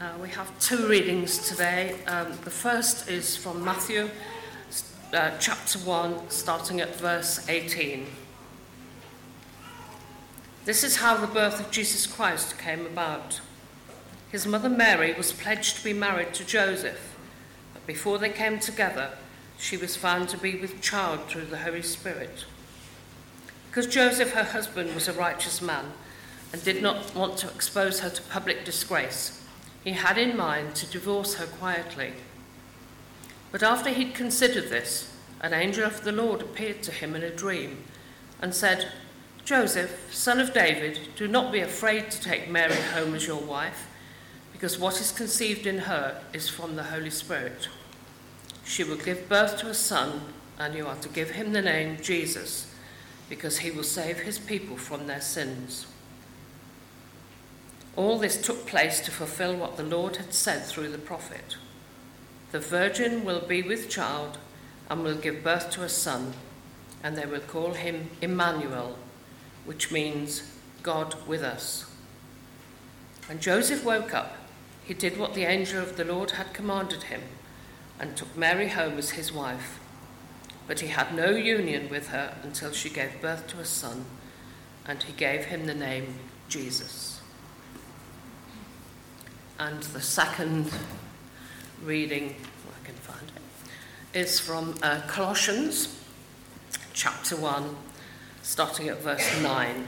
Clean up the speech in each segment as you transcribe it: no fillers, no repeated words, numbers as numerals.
We have two readings today. The first is from Matthew, chapter 1, starting at verse 18. This is how the birth of Jesus Christ came about. His mother Mary was pledged to be married to Joseph, but before they came together, she was found to be with child through the Holy Spirit. Because Joseph, her husband, was a righteous man and did not want to expose her to public disgrace, he had in mind to divorce her quietly. But after he'd considered this, an angel of the Lord appeared to him in a dream and said, "Joseph, son of David, do not be afraid to take Mary home as your wife, because what is conceived in her is from the Holy Spirit. She will give birth to a son, and you are to give him the name Jesus, because he will save his people from their sins." All this took place to fulfill what the Lord had said through the prophet. The virgin will be with child and will give birth to a son, and they will call him Emmanuel, which means God with us. When Joseph woke up, he did what the angel of the Lord had commanded him and took Mary home as his wife. But he had no union with her until she gave birth to a son, and he gave him the name Jesus. And the second reading, if I can find it, is from Colossians chapter 1, starting at verse 9.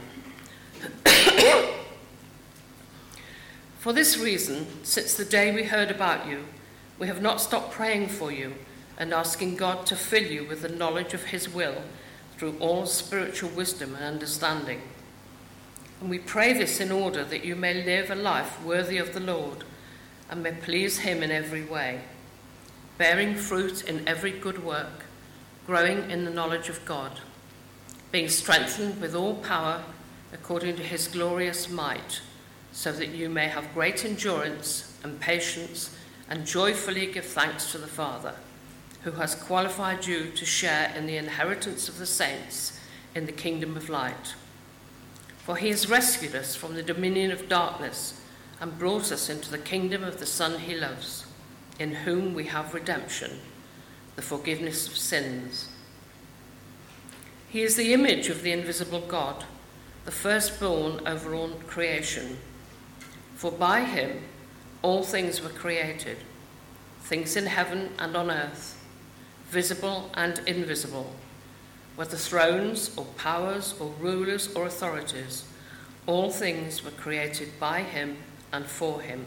For this reason, since the day we heard about you, we have not stopped praying for you and asking God to fill you with the knowledge of his will through all spiritual wisdom and understanding. And we pray this in order that you may live a life worthy of the Lord and may please him in every way, bearing fruit in every good work, growing in the knowledge of God, being strengthened with all power according to his glorious might, so that you may have great endurance and patience and joyfully give thanks to the Father, who has qualified you to share in the inheritance of the saints in the kingdom of light. For he has rescued us from the dominion of darkness and brought us into the kingdom of the Son he loves, in whom we have redemption, the forgiveness of sins. He is the image of the invisible God, the firstborn over all creation. For by him all things were created, things in heaven and on earth, visible and invisible, whether thrones or powers or rulers or authorities, all things were created by him and for him.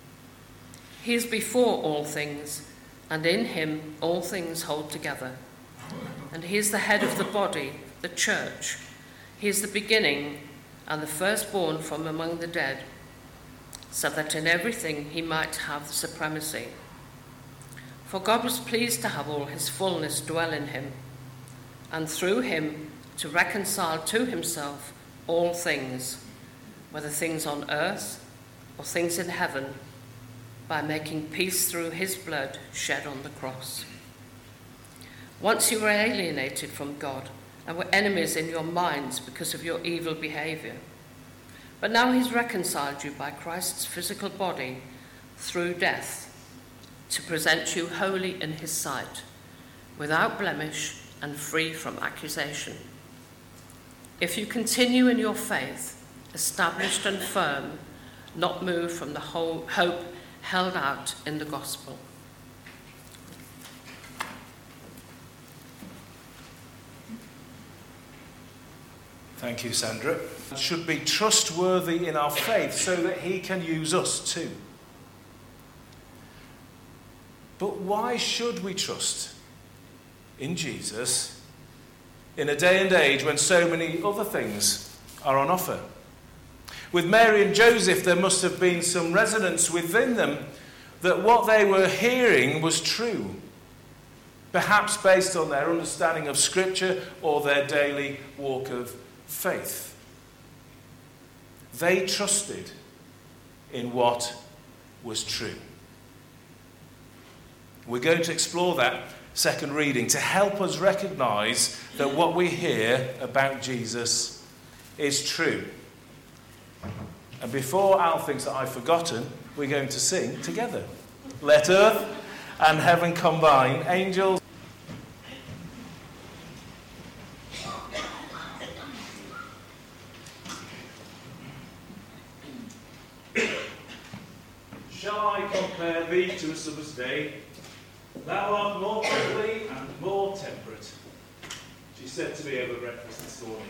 He is before all things, and in him all things hold together. And he is the head of the body, the church. He is the beginning and the firstborn from among the dead, so that in everything he might have the supremacy. For God was pleased to have all his fullness dwell in him, and through him to reconcile to himself all things, whether things on earth or things in heaven, by making peace through his blood shed on the cross. Once you were alienated from God and were enemies in your minds because of your evil behavior. But now he's reconciled you by Christ's physical body through death, to present you holy in his sight, without blemish and free from accusation. If you continue in your faith, established and firm, not moved from the whole hope held out in the gospel. Thank you, Sandra. Should be trustworthy in our faith so that he can use us too. But why should we trust in Jesus in a day and age when so many other things are on offer? With Mary and Joseph, there must have been some resonance within them that what they were hearing was true, perhaps based on their understanding of Scripture or their daily walk of faith. They trusted in what was true. We're going to explore that second reading to help us recognise that what we hear about Jesus is true. And before Al thinks that I've forgotten, we're going to sing together. Let earth and heaven combine, angels. Shall I compare thee to a summer's day? Thou art more lovely and more temperate. She said to me over breakfast this morning.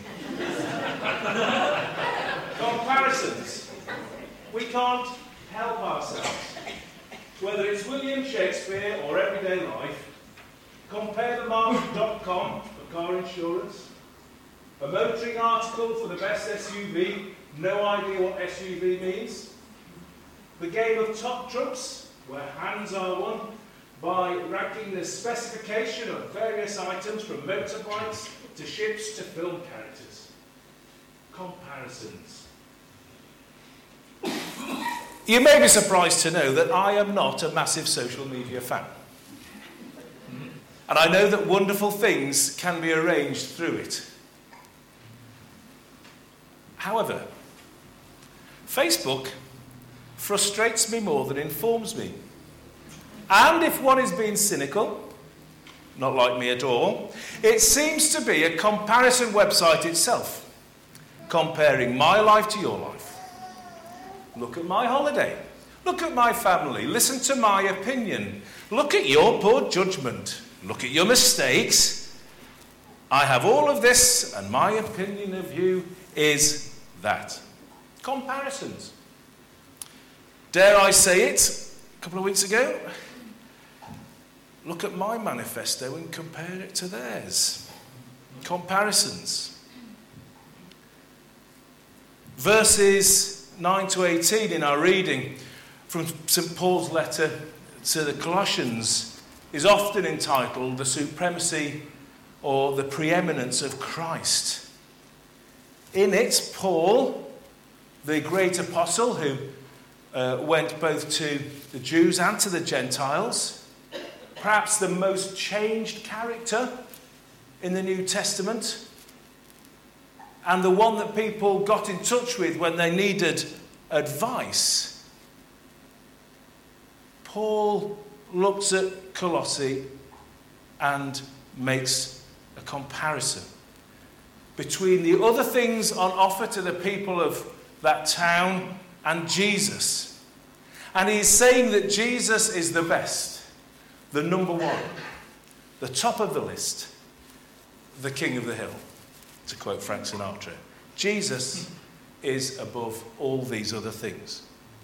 Comparisons. We can't help ourselves. Whether it's William Shakespeare or everyday life, compare the market.com for car insurance, a motoring article for the best SUV, no idea what SUV means, the game of top trumps, where hands are won by ranking the specification of various items from motorbikes to ships to film characters. Comparisons. You may be surprised to know that I am not a massive social media fan. And I know that wonderful things can be arranged through it. However, Facebook frustrates me more than informs me. And if one is being cynical, not like me at all, it seems to be a comparison website itself, comparing my life to your life. Look at my holiday. Look at my family. Listen to my opinion. Look at your poor judgment. Look at your mistakes. I have all of this, and my opinion of you is that. Comparisons. Dare I say it, a couple of weeks ago? Look at my manifesto and compare it to theirs. Comparisons. Verses 9 to 18 in our reading from St. Paul's letter to the Colossians is often entitled The Supremacy or the Preeminence of Christ. In it, Paul, the great apostle who went both to the Jews and to the Gentiles, perhaps the most changed character in the New Testament, and the one that people got in touch with when they needed advice. Paul looks at Colossae and makes a comparison between the other things on offer to the people of that town and Jesus. And he's saying that Jesus is the best. The number one, the top of the list, the king of the hill, to quote Frank Sinatra. Jesus is above all these other things.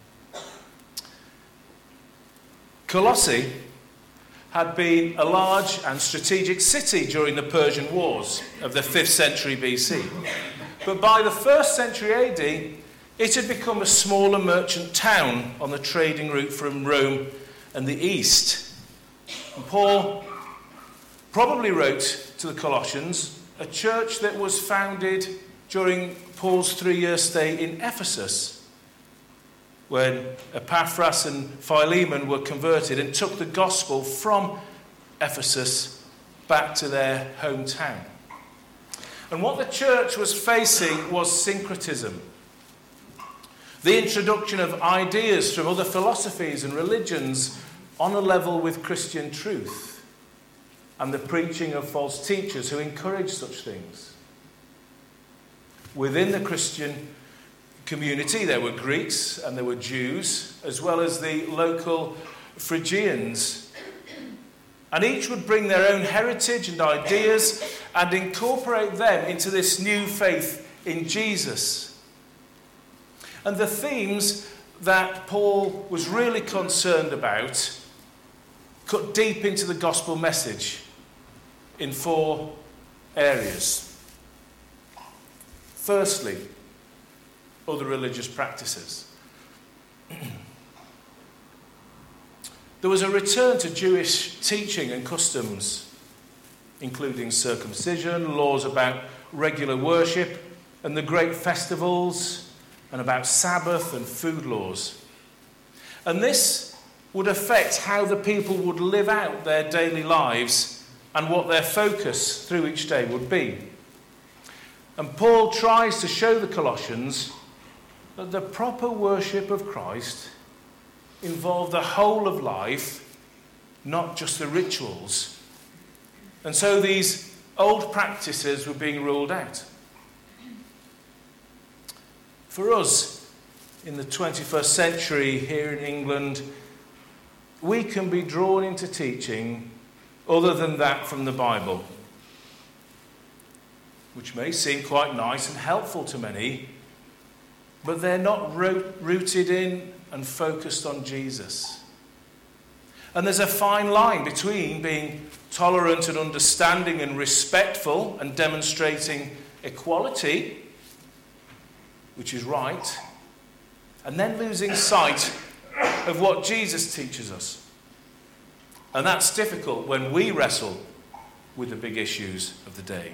Colossae had been a large and strategic city during the Persian Wars of the 5th century BC. But by the 1st century AD, it had become a smaller merchant town on the trading route from Rome and the East. And Paul probably wrote to the Colossians, a church that was founded during Paul's 3-year stay in Ephesus, when Epaphras and Philemon were converted and took the gospel from Ephesus back to their hometown. And what the church was facing was syncretism, the introduction of ideas from other philosophies and religions on a level with Christian truth, and the preaching of false teachers who encourage such things. Within the Christian community, there were Greeks and there were Jews, as well as the local Phrygians. And each would bring their own heritage and ideas and incorporate them into this new faith in Jesus. And the themes that Paul was really concerned about cut deep into the gospel message in 4 areas. Firstly, other religious practices. There was a return to Jewish teaching and customs, including circumcision, laws about regular worship and the great festivals, and about Sabbath and food laws. And this would affect how the people would live out their daily lives and what their focus through each day would be. And Paul tries to show the Colossians that the proper worship of Christ involved the whole of life, not just the rituals. And so these old practices were being ruled out. For us, in the 21st century here in England, we can be drawn into teaching other than that from the Bible, which may seem quite nice and helpful to many, but they're not rooted in and focused on Jesus. And there's a fine line between being tolerant and understanding and respectful and demonstrating equality, which is right, and then losing sight of what Jesus teaches us. And that's difficult when we wrestle with the big issues of the day.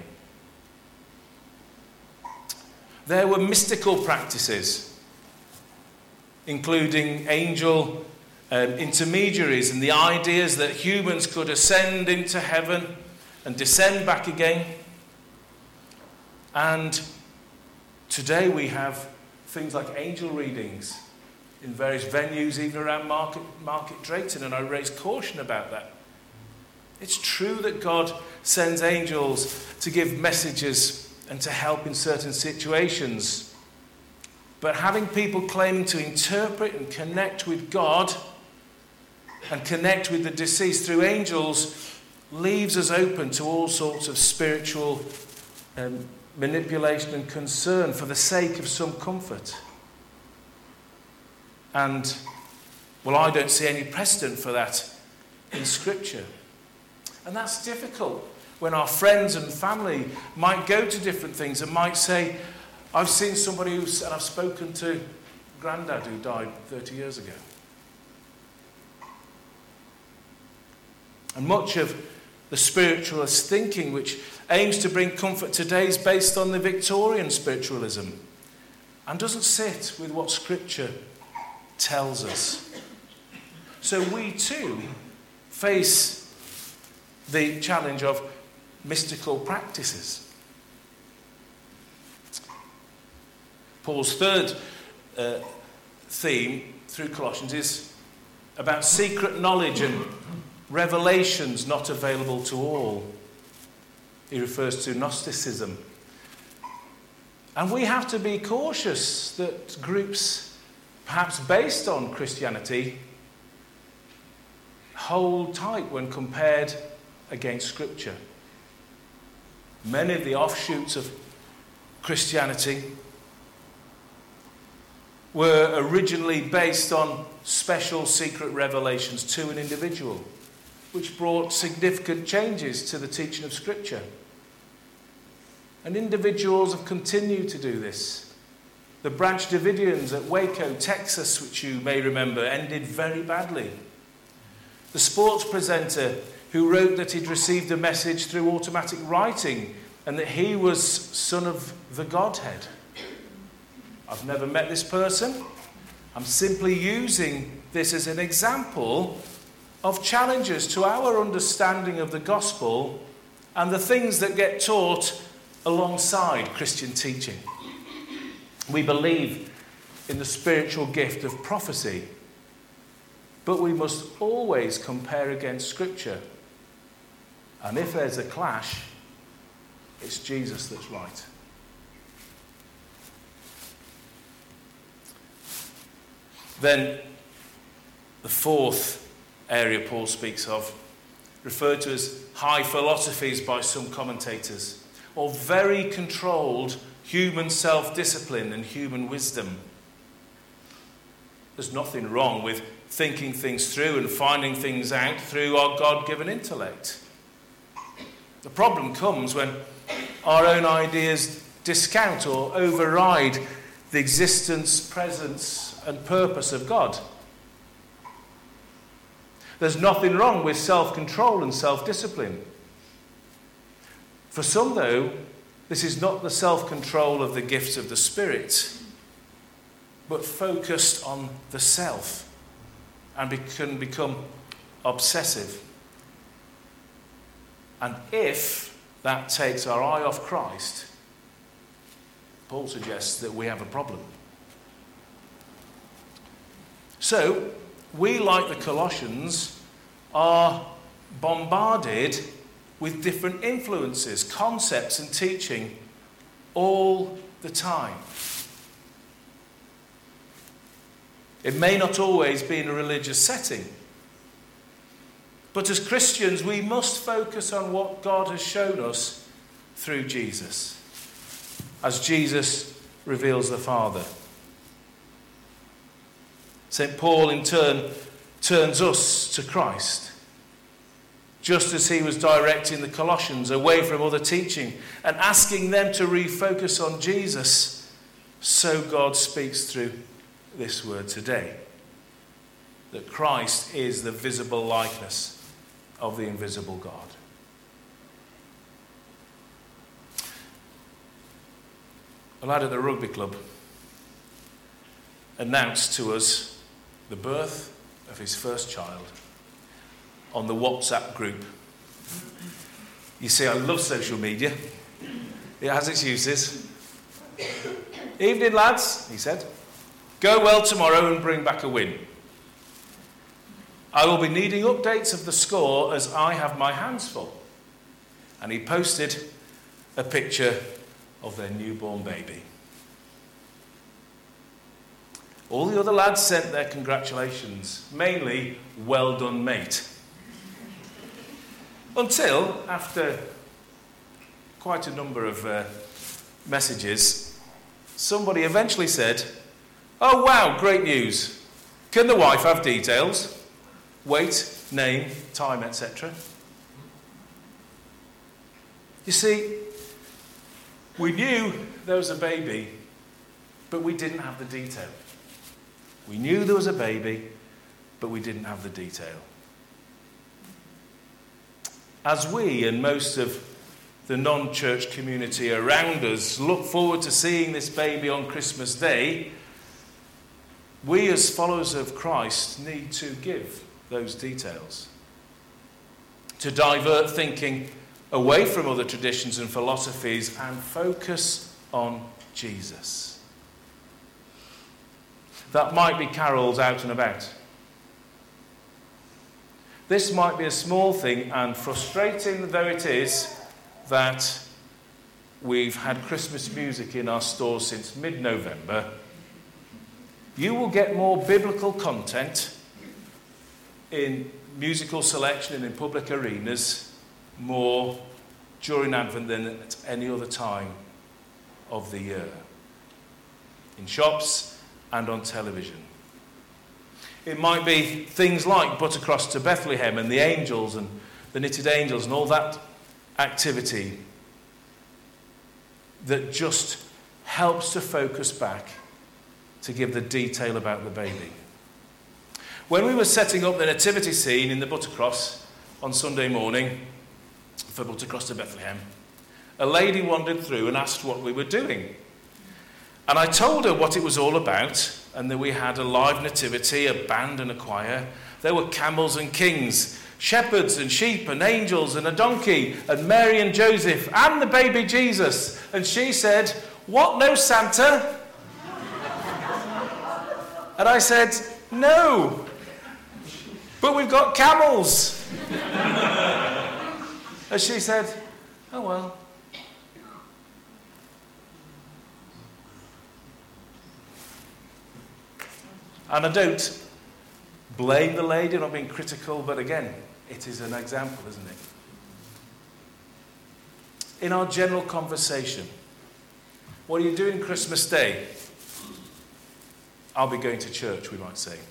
There were mystical practices, including angel intermediaries and the ideas that humans could ascend into heaven and descend back again. And today we have things like angel readings in various venues, even around Market Drayton, and I raise caution about that. It's true that God sends angels to give messages and to help in certain situations. But having people claiming to interpret and connect with God and connect with the deceased through angels leaves us open to all sorts of spiritual manipulation and concern for the sake of some comfort. And, well, I don't see any precedent for that in Scripture. And that's difficult when our friends and family might go to different things and might say, I've seen somebody and I've spoken to Grandad who died 30 years ago. And much of the spiritualist thinking which aims to bring comfort today is based on the Victorian spiritualism and doesn't sit with what Scripture tells us. So we too face the challenge of mystical practices. Paul's third theme through Colossians is about secret knowledge and revelations not available to all. He refers to Gnosticism. And we have to be cautious that groups, perhaps based on Christianity, hold tight when compared against Scripture. Many of the offshoots of Christianity were originally based on special secret revelations to an individual, which brought significant changes to the teaching of Scripture. And individuals have continued to do this. The Branch Davidians at Waco, Texas, which you may remember, ended very badly. The sports presenter who wrote that he'd received a message through automatic writing and that he was son of the Godhead. I've never met this person. I'm simply using this as an example of challenges to our understanding of the gospel and the things that get taught alongside Christian teaching. We believe in the spiritual gift of prophecy, but we must always compare against Scripture. And if there's a clash, it's Jesus that's right. Then the fourth area Paul speaks of, referred to as high philosophies by some commentators, or very controlled human self-discipline and human wisdom. There's nothing wrong with thinking things through and finding things out through our God-given intellect. The problem comes when our own ideas discount or override the existence, presence, and purpose of God. There's nothing wrong with self-control and self-discipline. For some, though, this is not the self-control of the gifts of the Spirit, but focused on the self, and can become obsessive. And if that takes our eye off Christ, Paul suggests that we have a problem. So, we, like the Colossians, are bombarded with different influences, concepts and teaching all the time. It may not always be in a religious setting, but as Christians we must focus on what God has shown us through Jesus, as Jesus reveals the Father. St. Paul in turn turns us to Christ, just as he was directing the Colossians away from other teaching and asking them to refocus on Jesus. So God speaks through this word today, that Christ is the visible likeness of the invisible God. A lad at the rugby club announced to us the birth of his first child on the WhatsApp group. You see, I love social media. It has its uses. Evening, lads, he said. Go well tomorrow and bring back a win. I will be needing updates of the score as I have my hands full. And he posted a picture of their newborn baby. All the other lads sent their congratulations, mainly, well done, mate. Until, after quite a number of messages, somebody eventually said, oh wow, great news. Can the wife have details? Weight, name, time, etc. You see, we knew there was a baby, but we didn't have the detail. We knew there was a baby, but we didn't have the detail. As we and most of the non-church community around us look forward to seeing this baby on Christmas Day, we as followers of Christ need to give those details, to divert thinking away from other traditions and philosophies and focus on Jesus. That might be carols out and about. This might be a small thing, and frustrating though it is that we've had Christmas music in our stores since mid-November, you will get more biblical content in musical selection and in public arenas more during Advent than at any other time of the year, in shops and on television. It might be things like Buttercross to Bethlehem and the angels and the knitted angels and all that activity that just helps to focus back to give the detail about the baby. When we were setting up the nativity scene in the Buttercross on Sunday morning for Buttercross to Bethlehem, a lady wandered through and asked what we were doing. And I told her what it was all about, and that we had a live nativity, a band and a choir. There were camels and kings, shepherds and sheep and angels and a donkey, and Mary and Joseph and the baby Jesus. And she said, what, no Santa? And I said, no, but we've got camels. And she said, oh well. And I don't blame the lady, I'm not being critical, but again, it is an example, isn't it? In our general conversation, what are you doing Christmas Day? I'll be going to church, we might say.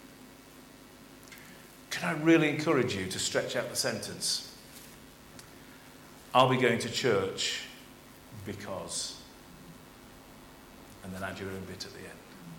Can I really encourage you to stretch out the sentence? I'll be going to church because, and then add your own bit at the end.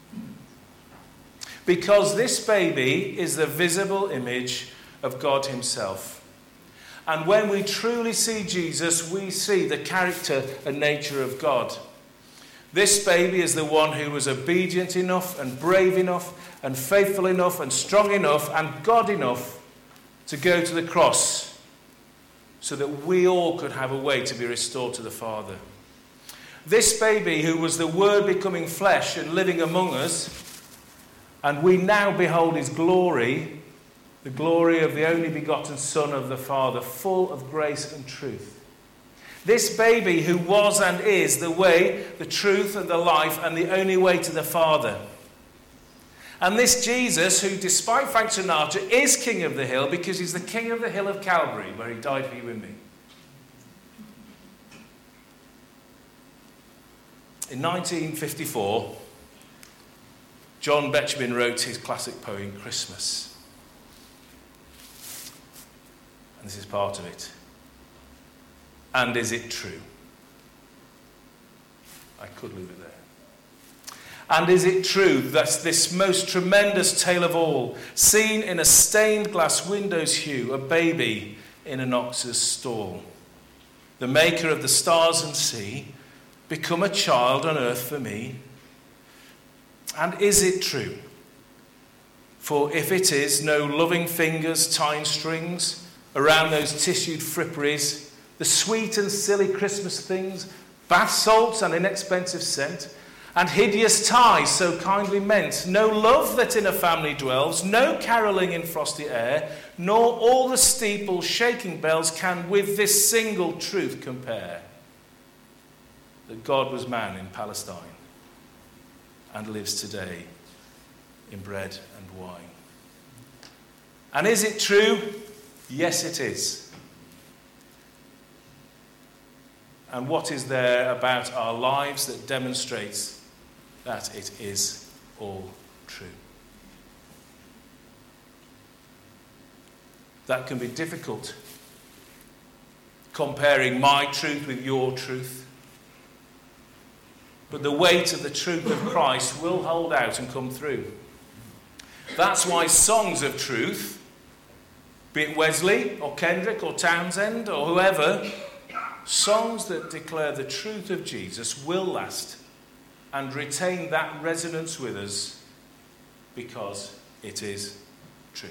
Because this baby is the visible image of God himself. And when we truly see Jesus, we see the character and nature of God. This baby is the one who was obedient enough and brave enough and faithful enough and strong enough and God enough to go to the cross so that we all could have a way to be restored to the Father. This baby, who was the Word becoming flesh and living among us, And we now behold his glory, the glory of the only begotten Son of the Father, full of grace and truth. This baby who was and is the way, the truth and the life and the only way to the Father. And this Jesus who, despite Frank Sinatra, is King of the Hill because he's the King of the Hill of Calvary, where he died for you and me. In 1954, John Betjeman wrote his classic poem, Christmas. And this is part of it. And is it true? I could leave it there. And is it true that this most tremendous tale of all, seen in a stained glass window's hue, a baby in an ox's stall, the maker of the stars and sea, become a child on earth for me? And is it true? For if it is, no loving fingers tying strings around those tissued fripperies, the sweet and silly Christmas things, bath salts and inexpensive scent, and hideous ties so kindly meant, no love that in a family dwells, no carolling in frosty air, nor all the steeples shaking bells can with this single truth compare, that God was man in Palestine and lives today in bread and wine. And is it true? Yes, it is. And what is there about our lives that demonstrates that it is all true? That can be difficult, comparing my truth with your truth. But the weight of the truth of Christ will hold out and come through. That's why songs of truth, be it Wesley or Kendrick or Townsend or whoever, songs that declare the truth of Jesus will last and retain that resonance with us because it is true.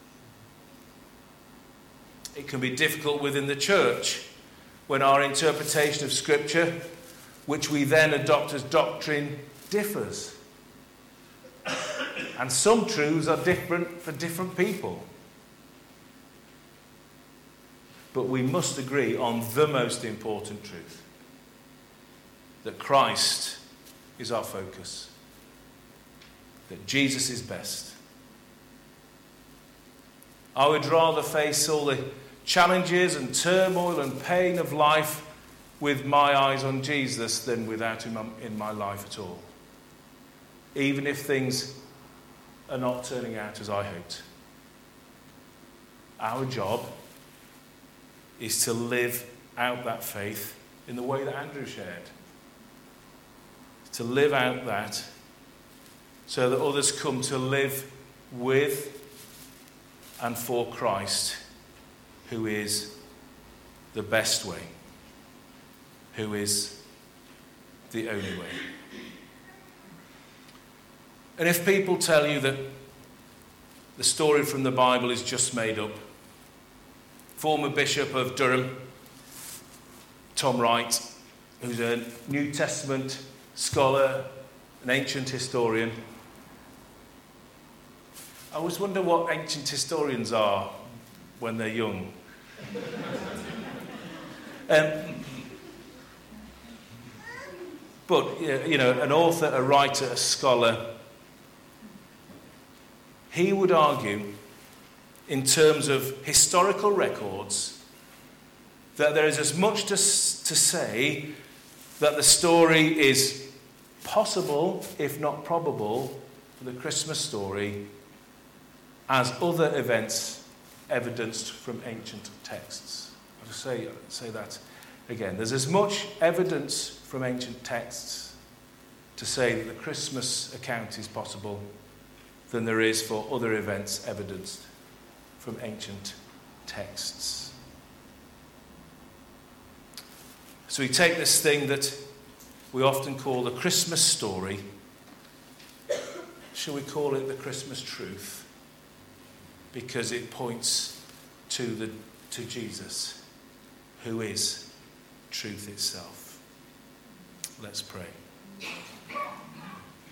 It can be difficult within the church when our interpretation of Scripture, which we then adopt as doctrine, differs. And some truths are different for different people. But we must agree on the most important truth, that Christ is our focus, that Jesus is best. I would rather face all the challenges and turmoil and pain of life with my eyes on Jesus than without him in my life at all, even if things are not turning out as I hoped. Our job is to live out that faith in the way that Andrew shared. To live out that so that others come to live with and for Christ, who is the best way, who is the only way. And if people tell you that the story from the Bible is just made up, former Bishop of Durham, Tom Wright, who's a New Testament scholar, an ancient historian. I always wonder what ancient historians are when they're young. But, you know, an author, a writer, a scholar, he would argue, in terms of historical records, that there is as much to say that the story is possible, if not probable, for the Christmas story, as other events evidenced from ancient texts. I'll just say that again. There's as much evidence from ancient texts to say that the Christmas account is possible than there is for other events evidenced from ancient texts. So we take this thing that we often call the Christmas story, shall we call it the Christmas truth, because it points to Jesus, who is truth itself. Let's pray.